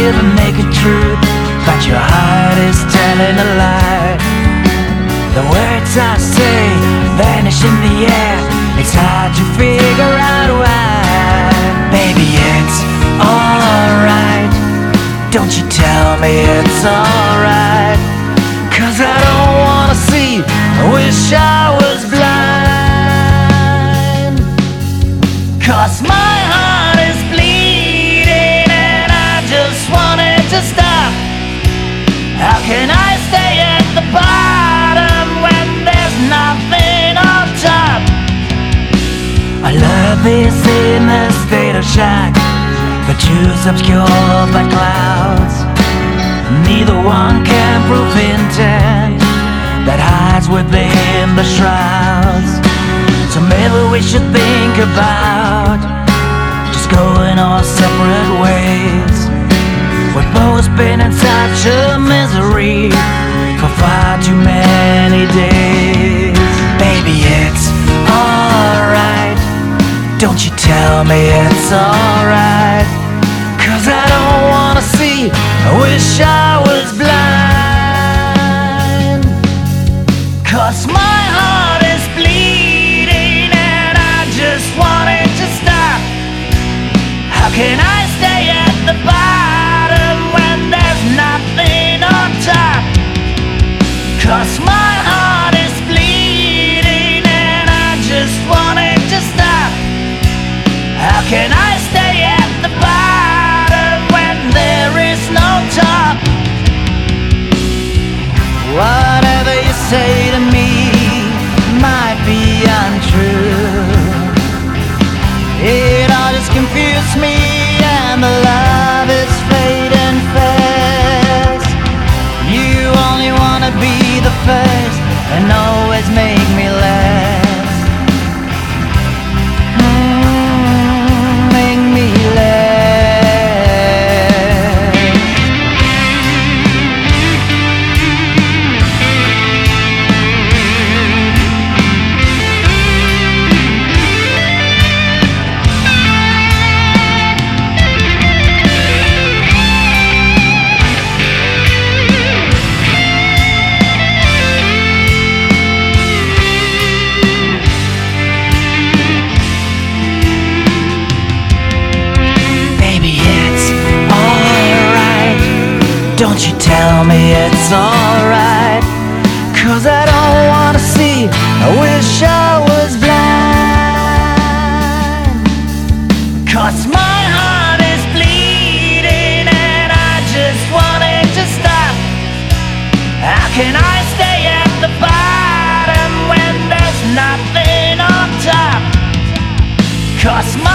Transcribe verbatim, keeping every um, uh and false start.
the naked truth, but your heart is telling a lie. The words I say vanish in the air. It's hard to figure out why. Baby, it's alright. Don't you tell me it's alright, 'cause I don't wanna see. I wish I was blind, 'cause my heart is bleeding and I just want it to stop. How can I stay at the bottom when there's nothing on top? Our love is in a state of shock, the truth's obscured by clouds. Neither one can prove intent that hides within the shrouds. So maybe we should think about just going our separate ways. We've both been in such a misery for far too many days. Baby, it's alright. Don't you tell me it's alright, 'cause I don't wanna see. I wish I was blind, 'cause my heart is bleeding and I just want it to stop. How can I stay at the bottom when there's nothing on top? 'Cause my heart is bleeding and I just want it to stop. How can I stay at the bottom when there is no top? Whatever you say to me might be untrue. It all just confused me and the love is fading fast. You only wanna be the first and always make me last. Mm, make me last. Don't you tell me it's alright, 'cause I don't wanna see. I wish I was blind, 'cause my heart is bleeding and I just want it to stop. How can I stay at the bottom when there's nothing on top? 'Cause my